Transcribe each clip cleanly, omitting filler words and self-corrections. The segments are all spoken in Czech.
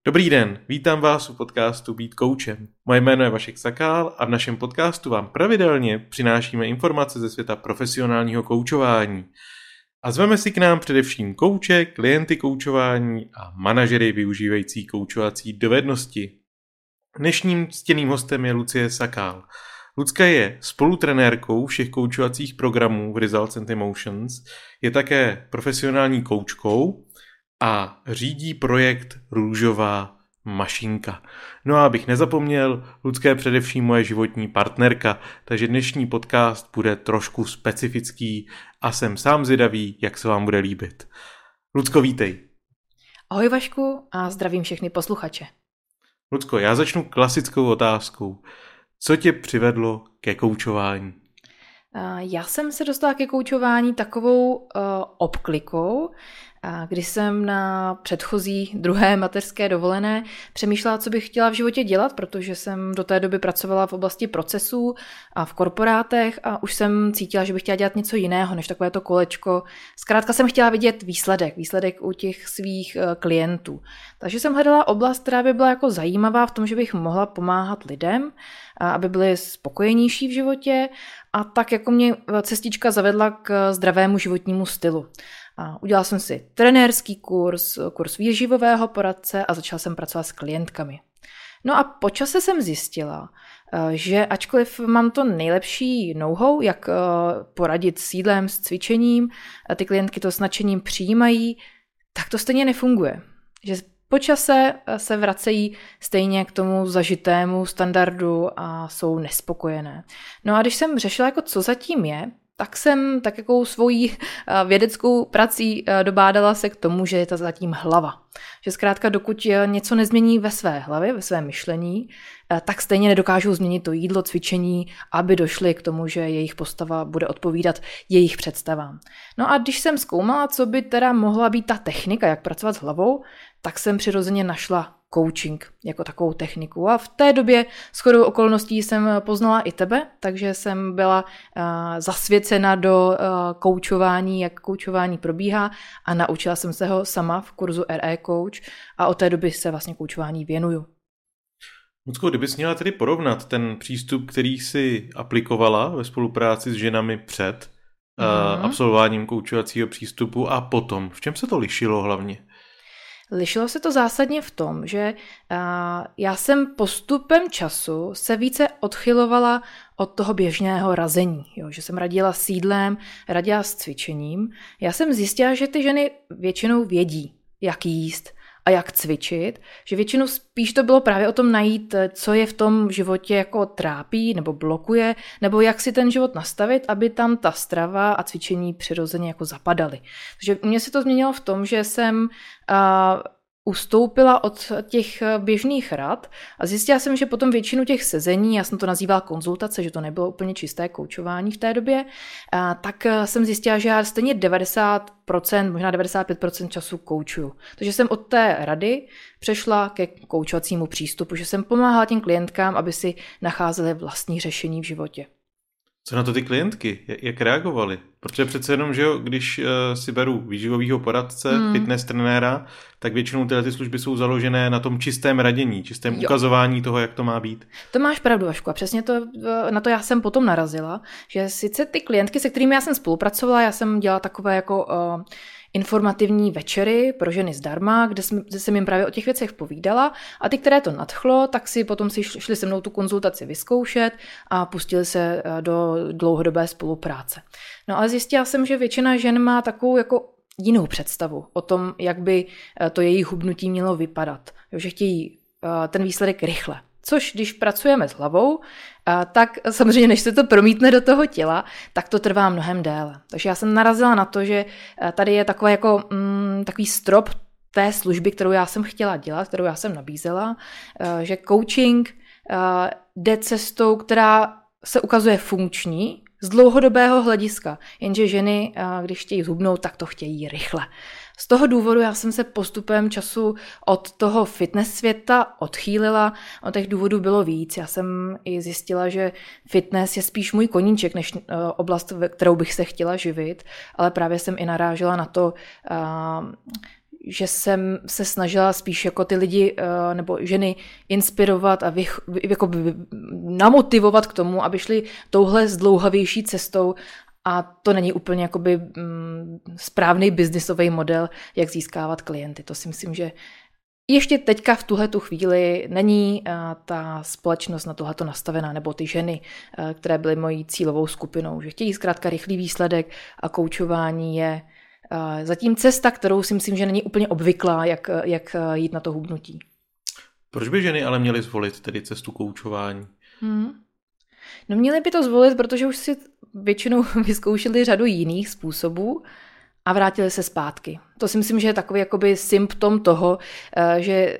Dobrý den, vítám vás u podcastu Být koučem. Moje jméno je Vašek Sakál a v našem podcastu vám pravidelně přinášíme informace ze světa profesionálního koučování. A zveme si k nám především kouče, klienty koučování a manažery využívající koučovací dovednosti. Dnešním ctěným hostem je Lucie Sakál. Lucka je spolutrenérkou všech koučovacích programů v Results and Emotions, je také profesionální koučkou a řídí projekt Růžová mašinka. No a abych nezapomněl, Lucka je především moje životní partnerka, takže dnešní podcast bude trošku specifický a jsem sám zvědavý, jak se vám bude líbit. Lucko, vítej. Ahoj Vašku a zdravím všechny posluchače. Lucko, já začnu klasickou otázkou. Co tě přivedlo ke koučování? Já jsem se dostala ke koučování takovou obklikou, když jsem na předchozí druhé mateřské dovolené přemýšlela, co bych chtěla v životě dělat, protože jsem do té doby pracovala v oblasti procesů a v korporátech a už jsem cítila, že bych chtěla dělat něco jiného, než takovéto kolečko. Zkrátka jsem chtěla vidět výsledek u těch svých klientů. Takže jsem hledala oblast, která by byla jako zajímavá v tom, že bych mohla pomáhat lidem, aby byli spokojenější v životě a tak jako mě cestička zavedla k zdravému životnímu stylu. A udělala jsem si trenérský kurz výživového poradce a začala jsem pracovat s klientkami. No a po čase jsem zjistila, že ačkoliv mám to nejlepší know-how, jak poradit s jídlem, s cvičením, a ty klientky to s nadšením přijímají, tak to stejně nefunguje. Že po čase se vracejí stejně k tomu zažitému standardu a jsou nespokojené. No a když jsem řešila, jako co zatím je, tak jsem takovou svojí vědeckou prací dobádala se k tomu, že je to zatím hlava. Že zkrátka dokud něco nezmění ve své hlavě, ve svém myšlení, tak stejně nedokážou změnit to jídlo, cvičení, aby došli k tomu, že jejich postava bude odpovídat jejich představám. No a když jsem zkoumala, co by teda mohla být ta technika, jak pracovat s hlavou, tak jsem přirozeně našla coaching jako takovou techniku. A v té době shodou okolností jsem poznala i tebe, takže jsem byla zasvěcena do koučování, jak koučování probíhá a naučila jsem se ho sama v kurzu RE Coach a od té doby se vlastně koučování věnuju. Lucko, kdybys měla tedy porovnat ten přístup, který jsi aplikovala ve spolupráci s ženami před absolvováním koučovacího přístupu a potom, v čem se to lišilo hlavně? Lišilo se to zásadně v tom, že já jsem postupem času se více odchylovala od toho běžného razení. Jo? Že jsem radila s jídlem, radila s cvičením. Já jsem zjistila, že ty ženy většinou vědí, jak jíst a jak cvičit, že většinou spíš to bylo právě o tom najít, co je v tom životě jako trápí nebo blokuje, nebo jak si ten život nastavit, aby tam ta strava a cvičení přirozeně jako zapadaly. Takže u mě se to změnilo v tom, že jsem ustoupila od těch běžných rad a zjistila jsem, že potom většinu těch sezení, já jsem to nazývala konzultace, že to nebylo úplně čisté koučování v té době, tak jsem zjistila, že já stejně 90%, možná 95% času koučuju. Takže jsem od té rady přešla ke koučovacímu přístupu, že jsem pomáhala těm klientkám, aby si nacházely vlastní řešení v životě. Co na to ty klientky? Jak reagovaly? Protože přece jenom, že jo, když si beru výživového poradce, fitness trenéra, tak většinou tyhle ty služby jsou založené na tom čistém radění, čistém ukazování toho, jak to má být. To máš pravdu, Vašku, a přesně na to já jsem potom narazila, že sice ty klientky, se kterými já jsem spolupracovala, já jsem dělala takové jako informativní večery pro ženy zdarma, kde jsem jim právě o těch věcech povídala a ty, které to nadchlo, tak si potom šli se mnou tu konzultaci vyzkoušet a pustili se do dlouhodobé spolupráce. No ale zjistila jsem, že většina žen má takovou jako jinou představu o tom, jak by to jejich hubnutí mělo vypadat. Že chtějí ten výsledek rychle. Což když pracujeme s hlavou, tak samozřejmě než se to promítne do toho těla, tak to trvá mnohem déle. Takže já jsem narazila na to, že tady je takový strop té služby, kterou já jsem chtěla dělat, kterou já jsem nabízela, že coaching jde cestou, která se ukazuje funkční z dlouhodobého hlediska, jenže ženy, když chtějí zhubnout, tak to chtějí rychle. Z toho důvodu já jsem se postupem času od toho fitness světa odchýlila. O těch důvodů bylo víc. Já jsem i zjistila, že fitness je spíš můj koníček, než oblast, kterou bych se chtěla živit, ale právě jsem i narážela na to, že jsem se snažila spíš jako ty lidi nebo ženy inspirovat a namotivovat k tomu, aby šli touhle zdlouhavější cestou, a to není úplně jakoby správný biznisový model, jak získávat klienty. To si myslím, že ještě teďka v tuhletu chvíli není ta společnost na tohleto nastavená, nebo ty ženy, které byly mojí cílovou skupinou, že chtějí zkrátka rychlý výsledek a koučování je zatím cesta, kterou si myslím, že není úplně obvyklá, jak jít na to hubnutí. Proč by ženy ale měly zvolit tedy cestu koučování? No měly by to zvolit, protože už si většinou vyzkoušeli řadu jiných způsobů a vrátili se zpátky. To si myslím, že je takový jakoby symptom toho, že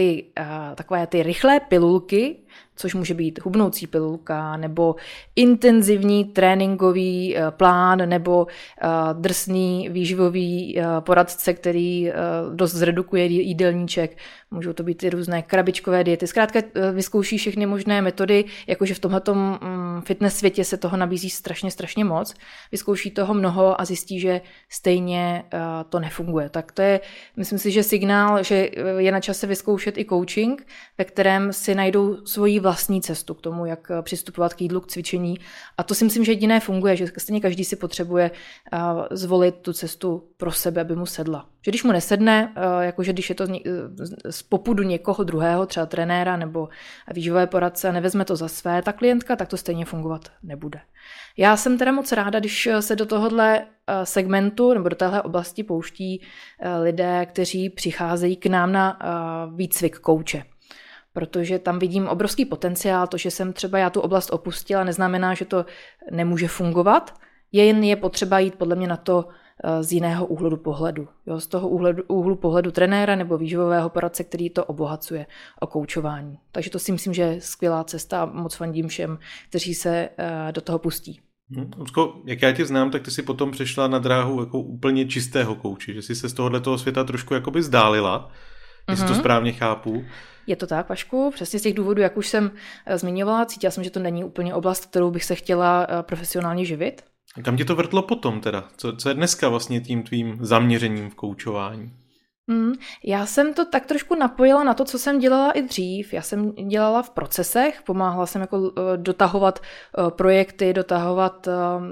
takové ty rychlé pilulky, což může být hubnoucí pilulka, nebo intenzivní tréninkový plán, nebo drsný výživový poradce, který dost zredukuje jídelníček. Můžou to být i různé krabičkové diety. Zkrátka vyzkouší všechny možné metody, jakože v tomhletom fitness světě se toho nabízí strašně moc. Vyzkouší toho mnoho a zjistí, že stejně to nefunguje. Tak to je, myslím si, že signál, že je na čase vyzkoušet i coaching, ve kterém si najdou svoji vlastní cestu k tomu, jak přistupovat k jídlu, k cvičení. A to si myslím, že jediné funguje, že stejně každý si potřebuje zvolit tu cestu pro sebe, aby mu sedla. Že když mu nesedne, jakože když je to z popudu někoho druhého, třeba trenéra nebo výživové poradce, nevezme to za své, ta klientka, tak to stejně fungovat nebude. Já jsem teda moc ráda, když se do tohohle segmentu nebo do téhle oblasti pouští lidé, kteří přicházejí k nám na výcvik kouče. Protože tam vidím obrovský potenciál, to, že jsem třeba já tu oblast opustila, neznamená, že to nemůže fungovat, jen je potřeba jít podle mě na to z jiného úhlu pohledu. Jo, z toho úhlu pohledu trenéra nebo výživového poradce, který to obohacuje o koučování. Takže to si myslím, že je skvělá cesta a moc fandím všem, kteří se do toho pustí. Lucko, jak já tě znám, tak ty si potom přešla na dráhu jako úplně čistého kouče, že jsi se z tohoto světa trošku jakoby vzdálila, jestli to správně chápu. Je to tak, Vašku, přesně z těch důvodů, jak už jsem zmiňovala, cítila jsem, že to není úplně oblast, kterou bych se chtěla profesionálně živit. Kam tě to vrtlo potom teda? Co je dneska vlastně tím tvým zaměřením v koučování? Já jsem to tak trošku napojila na to, co jsem dělala i dřív. Já jsem dělala v procesech, pomáhala jsem jako dotahovat projekty, dotahovat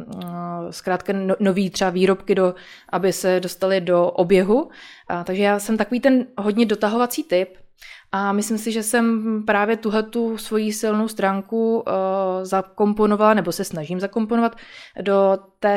zkrátka nový třeba výrobky, aby se dostaly do oběhu. Takže já jsem takový ten hodně dotahovací typ. A myslím si, že jsem právě tuhletu svoji silnou stránku zakomponovala, nebo se snažím zakomponovat do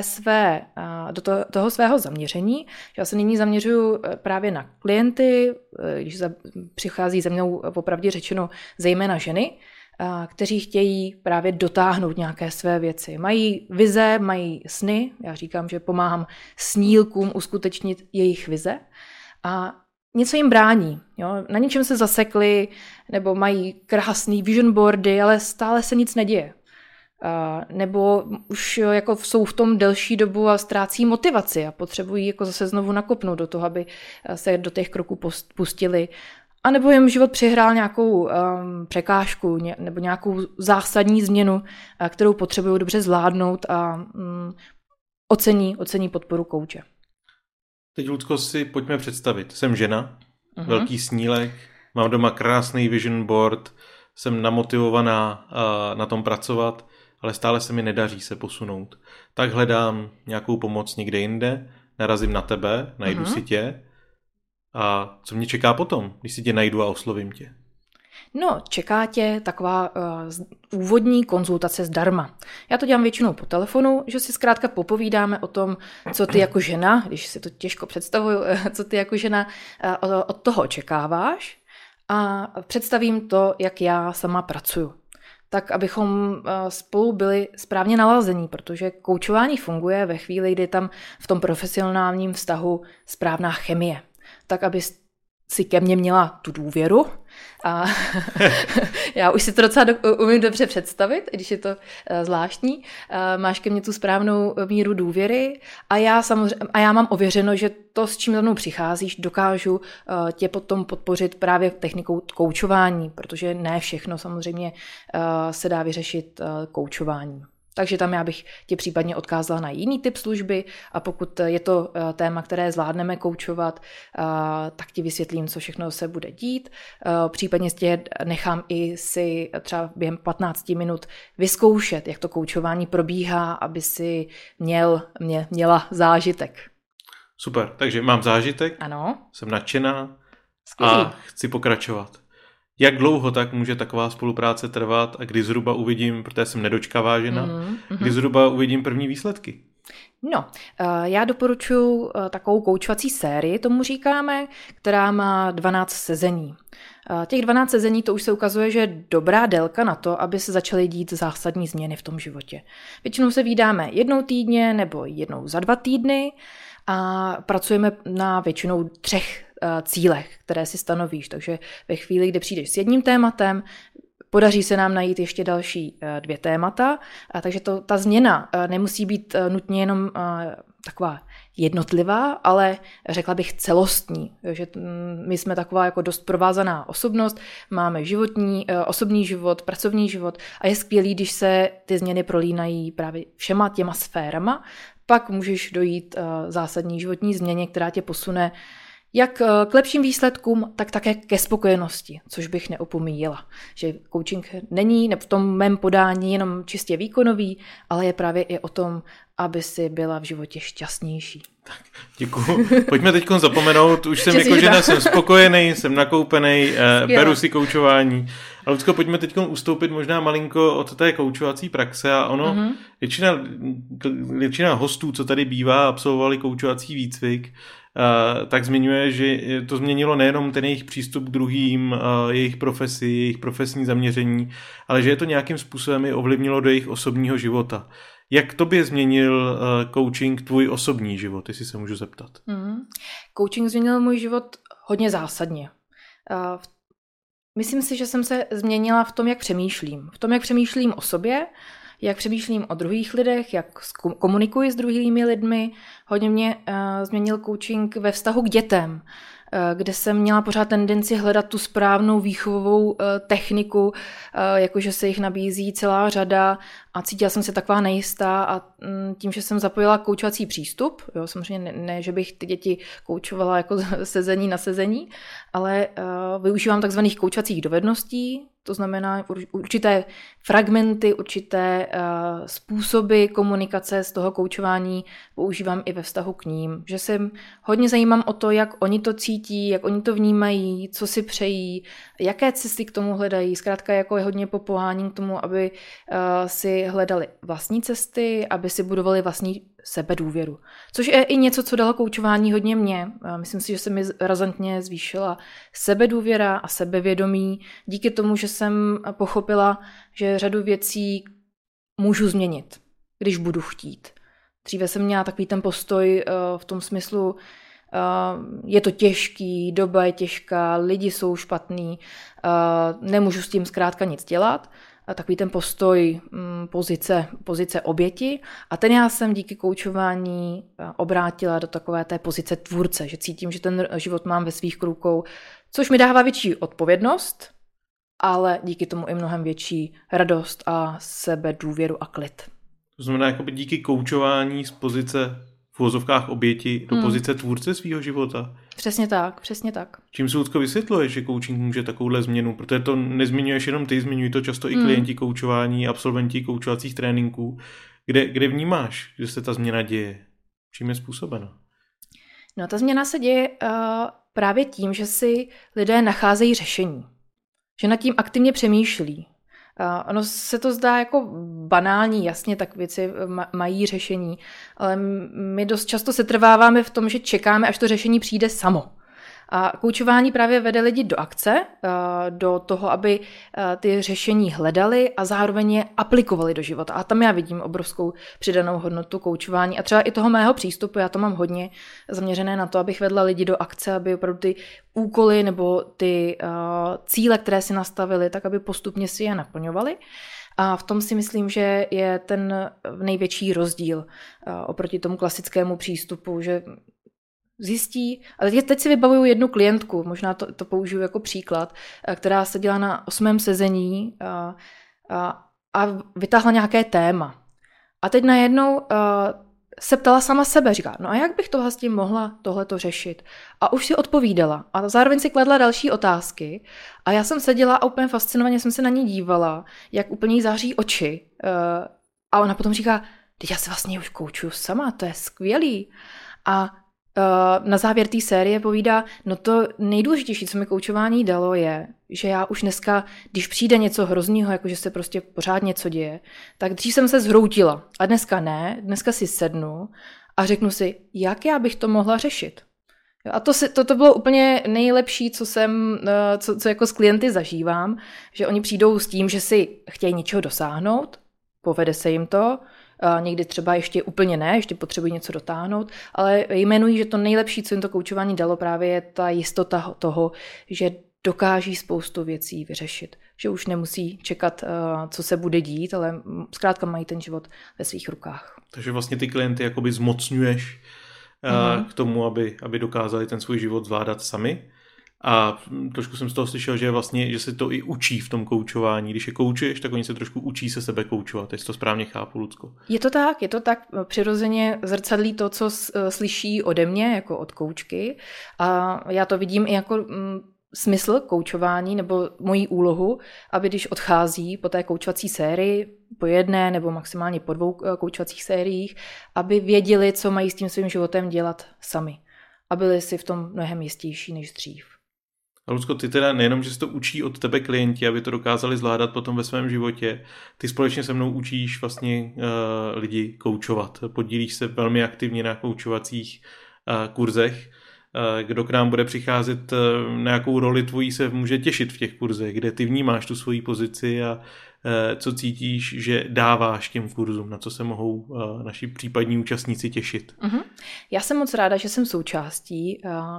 toho svého zaměření. Já se nyní zaměřuju právě na klienty, když přichází za mnou popravdě řečeno zejména ženy, kteří chtějí právě dotáhnout nějaké své věci. Mají vize, mají sny, já říkám, že pomáhám snílkům uskutečnit jejich vize a něco jim brání. Jo? Na něčem se zasekli, nebo mají krásný vision boardy, ale stále se nic neděje. Nebo už jako jsou v tom delší dobu a ztrácí motivaci a potřebují jako zase znovu nakopnout do toho, aby se do těch kroků pustili. A nebo jim život přihrál nějakou překážku nebo nějakou zásadní změnu, kterou potřebují dobře zvládnout a ocení podporu kouče. Teď, Lucko, si pojďme představit. Jsem žena, velký snílek, mám doma krásný vision board, jsem namotivovaná na tom pracovat, ale stále se mi nedaří se posunout. Tak hledám nějakou pomoc někde jinde, narazím na tebe, najdu si tě. A co mě čeká potom, když si tě najdu a oslovím tě? No, čeká tě taková úvodní konzultace zdarma. Já to dělám většinou po telefonu, že si zkrátka popovídáme o tom, co ty jako žena, když si to těžko představuju, co ty jako žena od toho očekáváš a představím to, jak já sama pracuju. Tak, abychom spolu byli správně nalazení, protože koučování funguje ve chvíli, kdy je tam v tom profesionálním vztahu správná chemie. Tak, aby si ke mně měla tu důvěru a já už si to docela umím dobře představit, když je to zvláštní. Máš ke mně tu správnou míru důvěry a já mám ověřeno, že to, s čím za mnou přicházíš, dokážu tě potom podpořit právě technikou koučování, protože ne všechno samozřejmě se dá vyřešit koučováním. Takže tam já bych tě případně odkázala na jiný typ služby a pokud je to téma, které zvládneme koučovat, tak ti vysvětlím, co všechno se bude dít. Případně tě nechám i si třeba během 15 minut vyzkoušet, jak to koučování probíhá, aby si měla zážitek. Super, takže mám zážitek, ano. Jsem nadšená Skvělý. A chci pokračovat. Jak dlouho tak může taková spolupráce trvat a kdy zhruba uvidím, protože jsem nedočkavá žena, kdy zhruba uvidím první výsledky? No, já doporučuji takovou koučovací sérii, tomu říkáme, která má 12 sezení. Těch 12 sezení to už se ukazuje, že je dobrá délka na to, aby se začaly dít zásadní změny v tom životě. Většinou se vídáme jednou týdně nebo jednou za 2 týdny a pracujeme na většinou 3 cílech, které si stanovíš. Takže ve chvíli, kdy přijdeš s jedním tématem, podaří se nám najít ještě další 2 témata, takže ta změna nemusí být nutně jenom taková jednotlivá, ale řekla bych celostní. Takže my jsme taková jako dost provázaná osobnost, máme osobní život, pracovní život a je skvělý, když se ty změny prolínají právě všema těma sférama, pak můžeš dojít zásadní životní změně, která tě posune jak k lepším výsledkům, tak také ke spokojenosti, což bych neopomíjela. Že coaching není v tom mém podání jenom čistě výkonový, ale je právě i o tom, aby si byla v životě šťastnější. Tak, děkuju. Pojďme teď zapomenout, už jsem jako žena, jsem spokojený, jsem nakoupený, beru si koučování. A Lucko, pojďme teď ustoupit možná malinko od té koučovací praxe a ono, většina hostů, co tady bývá, absolvovali koučovací výcvik, tak zmiňuje, že to změnilo nejenom ten jejich přístup k druhým, jejich profesi, jejich profesní zaměření, ale že je to nějakým způsobem i ovlivnilo do jejich osobního života. Jak tobě změnil coaching tvůj osobní život, jestli se můžu zeptat? Coaching změnil můj život hodně zásadně. Myslím si, že jsem se změnila v tom, jak přemýšlím. V tom, jak přemýšlím o sobě, jak přemýšlím o druhých lidech, jak komunikuji s druhými lidmi. Hodně mě změnil coaching ve vztahu k dětem, kde jsem měla pořád tendenci hledat tu správnou výchovovou techniku, jakože se jich nabízí celá řada a cítila jsem se taková nejistá a tím, že jsem zapojila koučovací přístup, jo, samozřejmě ne, že bych ty děti koučovala jako sezení na sezení, ale využívám takzvaných koučovacích dovedností, to znamená určité fragmenty, určité způsoby komunikace z toho koučování používám i ve vztahu k ním. Že se hodně zajímám o to, jak oni to cítí, jak oni to vnímají, co si přejí, jaké cesty k tomu hledají. Zkrátka jako je hodně popoháním k tomu, aby si hledali vlastní cesty, aby si budovali vlastní sebedůvěru. Což je i něco, co dalo koučování hodně mě. Myslím si, že se mi razantně zvýšila sebedůvěra a sebevědomí díky tomu, že jsem pochopila, že řadu věcí můžu změnit, když budu chtít. Dříve jsem měla takový ten postoj v tom smyslu, je to těžký, doba je těžká, lidi jsou špatný, nemůžu s tím zkrátka nic dělat. Takový ten postoj pozice oběti a ten já jsem díky koučování obrátila do takové té pozice tvůrce, že cítím, že ten život mám ve svých rukou, což mi dává větší odpovědnost, ale díky tomu i mnohem větší radost a sebedůvěru a klid. To znamená, jakoby díky koučování z pozice v uvozovkách oběti do pozice tvůrce svého života. Přesně tak, přesně tak. Čím se, Lucko, vysvětluješ, že coaching může takovouhle změnu? Protože to nezmiňuješ jenom ty, zmiňují to často i klienti koučování, absolventi koučovacích tréninků. Kde vnímáš, že se ta změna děje? Čím je způsobena? No, ta změna se děje právě tím, že si lidé nacházejí řešení. Že nad tím aktivně přemýšlí. Ono se to zdá jako banální, jasně, tak věci mají řešení, ale my dost často setrváváme v tom, že čekáme, až to řešení přijde samo. A koučování právě vede lidi do akce, do toho, aby ty řešení hledali a zároveň je aplikovali do života. A tam já vidím obrovskou přidanou hodnotu koučování a třeba i toho mého přístupu, já to mám hodně zaměřené na to, abych vedla lidi do akce, aby opravdu ty úkoly nebo ty cíle, které si nastavili, tak aby postupně si je naplňovali. A v tom si myslím, že je ten největší rozdíl oproti tomu klasickému přístupu, že zjistí, ale teď si vybavuju jednu klientku, možná to použiju jako příklad, která seděla na 8. sezení a vytáhla nějaké téma. A teď najednou se ptala sama sebe, říká, no a jak bych to vlastně mohla tohleto řešit? A už si odpovídala a zároveň si kladla další otázky a já jsem seděla a úplně fascinovaně jsem se na ní dívala, jak úplně jí září oči a ona potom říká, teď já se vlastně už koučuju sama, to je skvělý. A na závěr té série povídá, no to nejdůležitější, co mi koučování dalo, je, že já už dneska, když přijde něco hroznýho, jako že se prostě pořád něco děje, tak dřív jsem se zhroutila. A dneska ne, dneska si sednu a řeknu si, jak já bych to mohla řešit. A to bylo úplně nejlepší, co jako s klienty zažívám, že oni přijdou s tím, že si chtějí něčeho dosáhnout, povede se jim to, někdy třeba ještě úplně ne, ještě potřebují něco dotáhnout, ale jmenují, že to nejlepší, co jim to koučování dalo, právě je ta jistota toho, že dokáží spoustu věcí vyřešit. Že už nemusí čekat, co se bude dít, ale zkrátka mají ten život ve svých rukách. Takže vlastně ty klienty jakoby zmocňuješ k tomu, aby dokázali ten svůj život zvládat sami. A trošku jsem z toho slyšel, že vlastně, že se to i učí v tom koučování. Když je koučuješ, tak oni se trošku učí se sebe koučovat. Jestli to správně chápu, Lucko. Je to tak přirozeně zrcadlí to, co slyší ode mě, jako od koučky. A já to vidím i jako smysl koučování nebo moji úlohu, aby když odchází po té koučovací sérii, po jedné nebo maximálně po 2 koučovacích sériích, aby věděli, co mají s tím svým životem dělat sami. A byli si v tom mnohem jistější než dřív. A Lucko, ty teda nejenom, že se to učí od tebe klienti, aby to dokázali zvládat potom ve svém životě, ty společně se mnou učíš vlastně lidi koučovat. Podílíš se velmi aktivně na koučovacích kurzech. Kdo k nám bude přicházet, na jakou roli tvojí se může těšit v těch kurzech, kde ty vnímáš tu svoji pozici a co cítíš, že dáváš těm kurzům, na co se mohou naši případní účastníci těšit. Já jsem moc ráda, že jsem součástí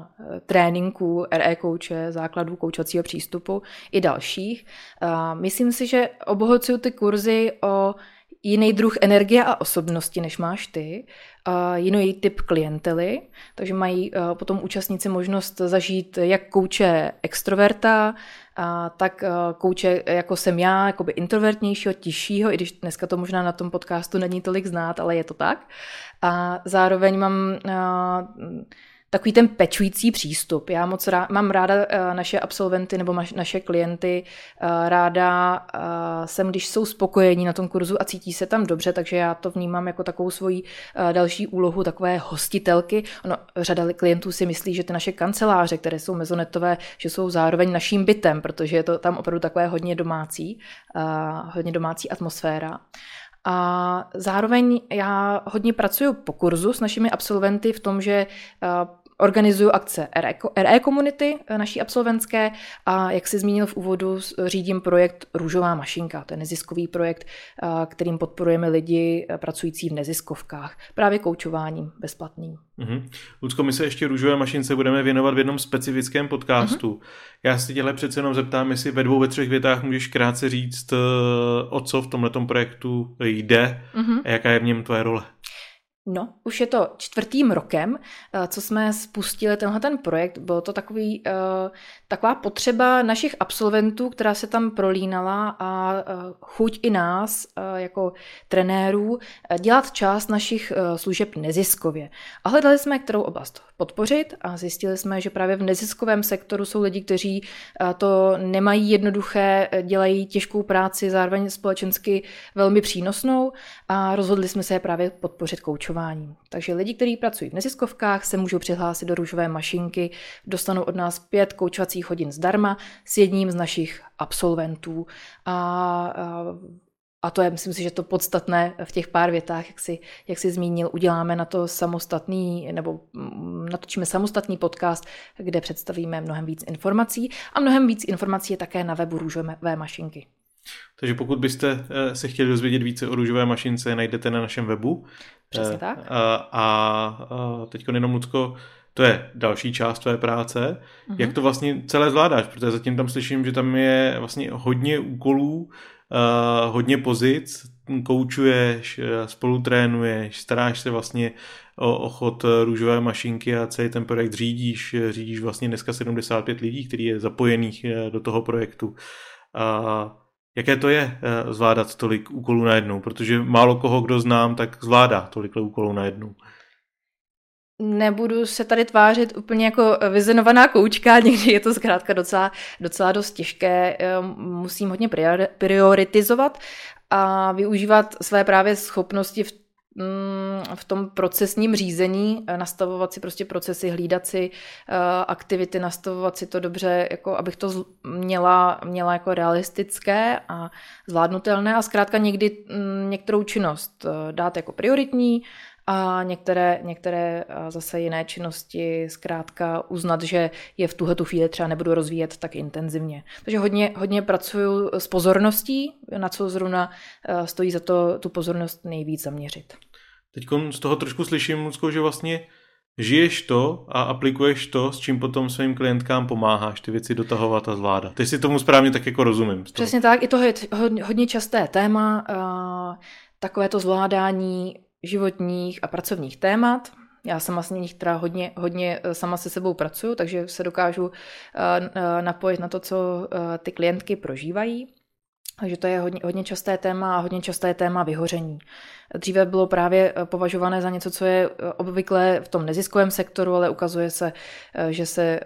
tréninků RE kouče, základů koučovacího přístupu i dalších. Myslím si, že obohacuju ty kurzy o jiný druh energie a osobnosti, než máš ty, jiný typ klientely, takže mají potom účastníci možnost zažít jak kouče extroverta, tak kouče jako jsem já, jakoby introvertnějšího, tiššího, i když dneska to možná na tom podcastu není tolik znát, ale je to tak. A zároveň mám takový ten pečující přístup. Já moc mám ráda naše absolventy nebo naše klienty, ráda jsem, když jsou spokojení na tom kurzu a cítí se tam dobře, takže já to vnímám jako takovou svoji další úlohu, takové hostitelky. Řada klientů si myslí, že ty naše kanceláře, které jsou mezonetové, že jsou zároveň naším bytem, protože je to tam opravdu takové hodně domácí atmosféra. A zároveň já hodně pracuji po kurzu s našimi absolventy v tom, že organizuju akce RE komunity naší absolventské a jak jsi zmínil v úvodu, řídím projekt Růžová mašinka. To je neziskový projekt, kterým podporujeme lidi pracující v neziskovkách. Právě koučováním bezplatným. Lucko, my se ještě Růžové mašince budeme věnovat v jednom specifickém podcastu. Já si těhle přece jenom zeptám, jestli ve 2, ve 3 větách můžeš krátce říct, o co v tomhletom projektu jde a jaká je v něm tvoje role. No, už je to 4. rokem, co jsme spustili ten projekt. Bylo to taková potřeba našich absolventů, která se tam prolínala a chuť i nás jako trenérů dělat část našich služeb neziskově. A hledali jsme, kterou oblast podpořit a zjistili jsme, že právě v neziskovém sektoru jsou lidi, kteří to nemají jednoduché, dělají těžkou práci, zároveň společensky velmi přínosnou a rozhodli jsme se je právě podpořit koučováním. Takže lidi, kteří pracují v neziskovkách, se můžou přihlásit do Růžové mašinky, dostanou od nás 5 koučovacích hodin zdarma s jedním z našich absolventů. A to je, myslím si, že to podstatné v těch pár větách, jak jsi zmínil, uděláme na to natočíme samostatný podcast, kde představíme mnohem víc informací a mnohem víc informací je také na webu Růžové mašinky. Takže pokud byste se chtěli dozvědět více o Růžové mašince, najdete na našem webu. Přesně tak. A teďko jenom, Lucko, to je další část tvé práce. Jak to vlastně celé zvládáš? Protože zatím tam slyším, že tam je vlastně hodně úkolů, hodně pozic, koučuješ, spolutrénuješ, staráš se vlastně o chod Růžové mašinky a celý ten projekt řídíš vlastně dneska 75 lidí, který je zapojených do toho projektu. Jaké to je zvládat tolik úkolů najednou? Protože málo koho, kdo znám, tak zvládá tolik úkolů najednou. Nebudu se tady tvářit úplně jako vyzenovaná koučka, někdy je to zkrátka docela dost těžké, musím hodně prioritizovat a využívat své právě schopnosti v tom procesním řízení, nastavovat si prostě procesy, hlídat si aktivity, nastavovat si to dobře, jako abych to měla jako realistické a zvládnutelné a zkrátka někdy některou činnost dát jako prioritní a některé zase jiné činnosti zkrátka uznat, že je v tuhletu chvíli třeba nebudu rozvíjet tak intenzivně. Takže hodně pracuju s pozorností, na co zrovna stojí za to tu pozornost nejvíc zaměřit. Teď z toho trošku slyším, Lucko, že vlastně žiješ to a aplikuješ to, s čím potom svým klientkám pomáháš ty věci dotahovat a zvládat. Teď si tomu správně tak jako rozumím. Přesně tak, i to je hodně časté téma, takové to zvládání životních a pracovních témat. Já sama s nich teda hodně sama se sebou pracuju, takže se dokážu napojit na to, co ty klientky prožívají. Takže to je hodně časté téma a hodně časté téma vyhoření. Dříve bylo právě považované za něco, co je obvykle v tom neziskovém sektoru, ale ukazuje se, že se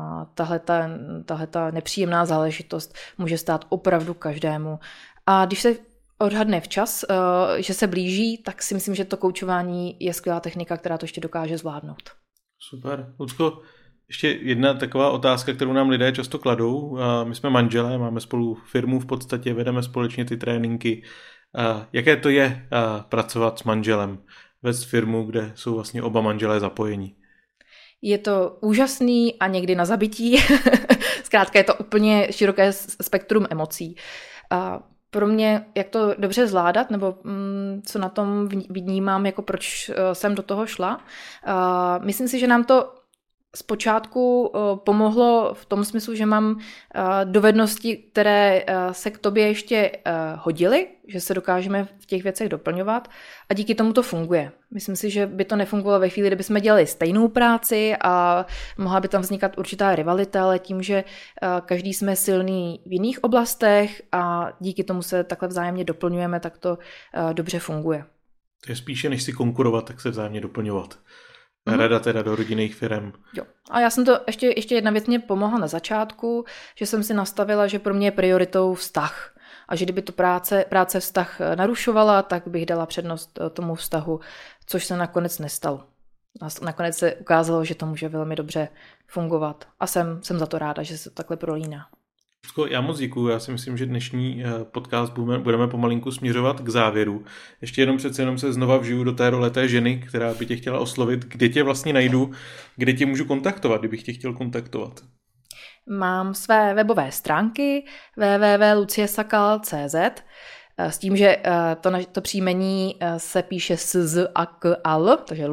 tahleta nepříjemná záležitost může stát opravdu každému. A když se odhadne včas, že se blíží, tak si myslím, že to koučování je skvělá technika, která to ještě dokáže zvládnout. Super. Lucko, ještě jedna taková otázka, kterou nám lidé často kladou. My jsme manželé, máme spolu firmu v podstatě, vedeme společně ty tréninky. Jaké to je pracovat s manželem, vést firmu, kde jsou vlastně oba manželé zapojení? Je to úžasný a někdy na zabití. Zkrátka je to úplně široké spektrum emocí. Pro mě, jak to dobře zvládat, nebo co na tom vnímám, jako proč jsem do toho šla. Myslím si, že nám to zpočátku pomohlo v tom smyslu, že mám dovednosti, které se k tobě ještě hodily, že se dokážeme v těch věcech doplňovat a díky tomu to funguje. Myslím si, že by to nefungovalo ve chvíli, kdybychom dělali stejnou práci a mohla by tam vznikat určitá rivalita, ale tím, že každý jsme silný v jiných oblastech a díky tomu se takhle vzájemně doplňujeme, tak to dobře funguje. To je spíše, než si konkurovat, tak se vzájemně doplňovat. Rada teda do rodinných firem. Jo. A já jsem to, ještě jedna věc mě pomohla na začátku, že jsem si nastavila, že pro mě je prioritou vztah. A že kdyby to práce vztah narušovala, tak bych dala přednost tomu vztahu, což se nakonec nestalo. Nakonec se ukázalo, že to může velmi dobře fungovat. A jsem za to ráda, že se to takhle prolíná. Já moc děkuju, já si myslím, že dnešní podcast budeme pomalinku směřovat k závěru. Ještě přece jenom se znova vžiju do té role té ženy, která by tě chtěla oslovit. Kde tě vlastně najdu, kde tě můžu kontaktovat, kdybych tě chtěl kontaktovat? Mám své webové stránky www.luciesakal.cz s tím, že to příjmení se píše szakal, takže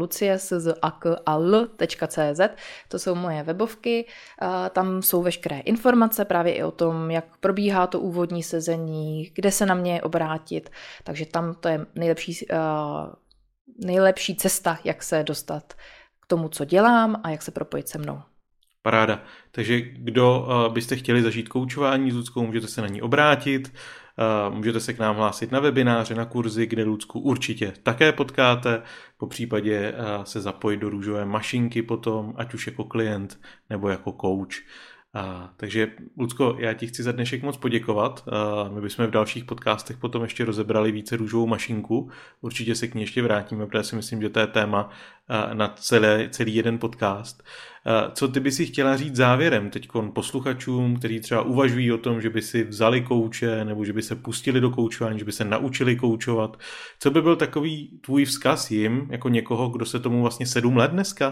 luciesakal.cz, to jsou moje webovky, tam jsou veškeré informace právě i o tom, jak probíhá to úvodní sezení, kde se na mě obrátit, takže tam to je nejlepší cesta, jak se dostat k tomu, co dělám a jak se propojit se mnou. Paráda. Takže kdo byste chtěli zažít koučování s Luckou, můžete se na ní obrátit, můžete se k nám hlásit na webináře, na kurzy, kde Lucku určitě také potkáte, popřípadě se zapojit do růžové mašinky potom, ať už jako klient nebo jako coach. Takže Lucko, já ti chci za dnešek moc poděkovat. My bychom v dalších podcastech potom ještě rozebrali více růžovou mašinku. Určitě se k ní ještě vrátíme, protože si myslím, že to je téma na celý jeden podcast. Co ty by si chtěla říct závěrem teď posluchačům, kteří třeba uvažují o tom, že by si vzali kouče nebo že by se pustili do koučování, že by se naučili koučovat? Co by byl takový tvůj vzkaz jim, jako někoho, kdo se tomu vlastně 7 let dneska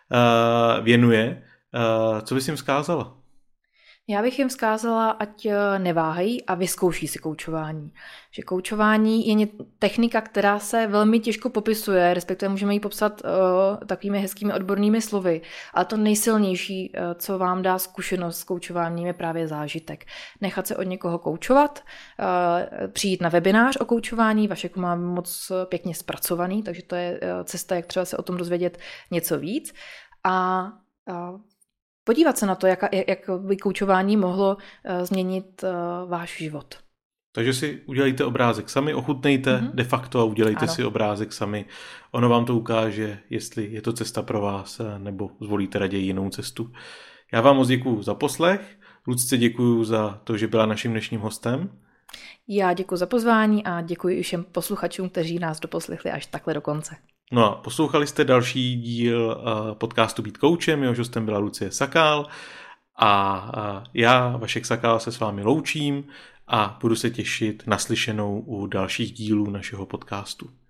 věnuje? Co bys jim vzkázala? Já bych jim vzkázala, ať neváhají a vyzkouší si koučování. Že koučování je technika, která se velmi těžko popisuje, respektive můžeme ji popsat takovými hezkými odbornými slovy. Ale to nejsilnější, co vám dá zkušenost s koučováním, je právě zážitek. Nechat se od někoho koučovat, přijít na webinář o koučování, Vašek má moc pěkně zpracovaný, takže to je cesta, jak třeba se o tom dozvědět něco víc. A podívat se na to, jak by koučování mohlo změnit váš život. Takže si udělejte obrázek sami, ochutnejte de facto a udělejte si obrázek sami. Ono vám to ukáže, jestli je to cesta pro vás, nebo zvolíte raději jinou cestu. Já vám moc děkuju za poslech. Lucce děkuju za to, že byla naším dnešním hostem. Já děkuji za pozvání a děkuji i všem posluchačům, kteří nás doposlechli až takhle do konce. No a poslouchali jste další díl podcastu Být koučem, jehož hostem byla Lucie Sakál a já, Vašek Sakál, se s vámi loučím a budu se těšit na slyšenou u dalších dílů našeho podcastu.